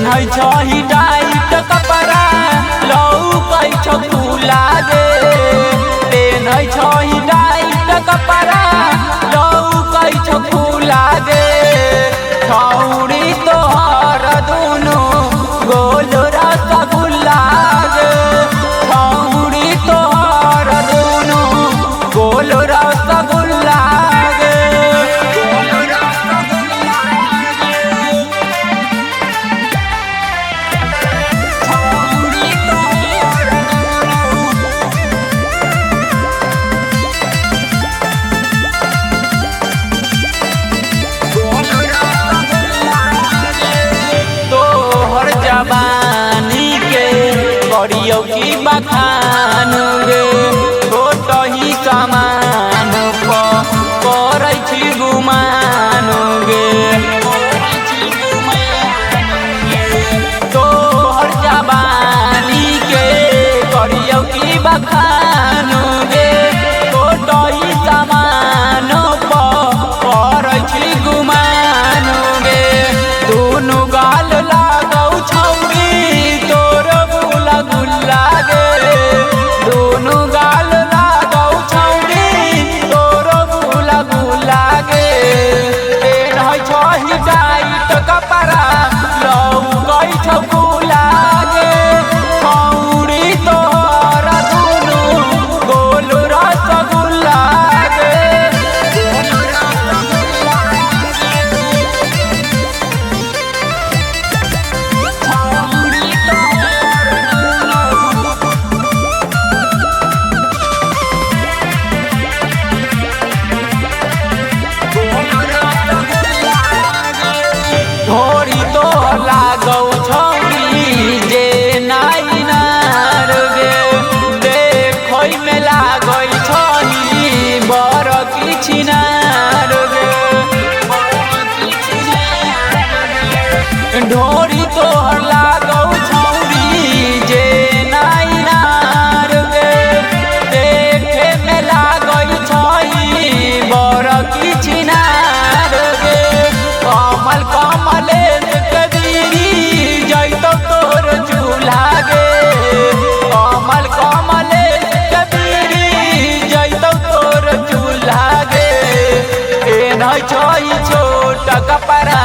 पेन्है छही टाइट कपड़ा लौकै छ खुला गे पेन्है छही टाइट कपड़ा लौकै छ खुला गे छौरी तोहर दुनु गोल रसगुल्ला गे छौरी तोहर दुनु गोल रसगुल्ला गे जवानी के करियो की बखान गे छोट ही सामान करै छी गुमान गे तोहर जवानी के करियो की बखान गे छोट ही सामान करै छी गुमान गे दुनु गाल लागौ तोर गुला गुल्ला गे दोनों गाल लागौ छौरी तोर गुला गुल्ला गे पेन्है छही टाइट कपड़ा लौकै छ खुला गे छौरी तोहर दुनु गोल रसगुल्ला गे ढोरी तोहर लागौ छौरी जे नाइनार गे देखै में लागै छही बर किछिनार गे ढोरी तोहर लागौ छौरी जे नाइनार गे देखे में लागै छही बर किछिनार गे कमल कमले कबीरी जैतो तोर झूला गे कमल कमले कबीरी जैतो तोर झूला गे पेन्है छही छोट कपड़ा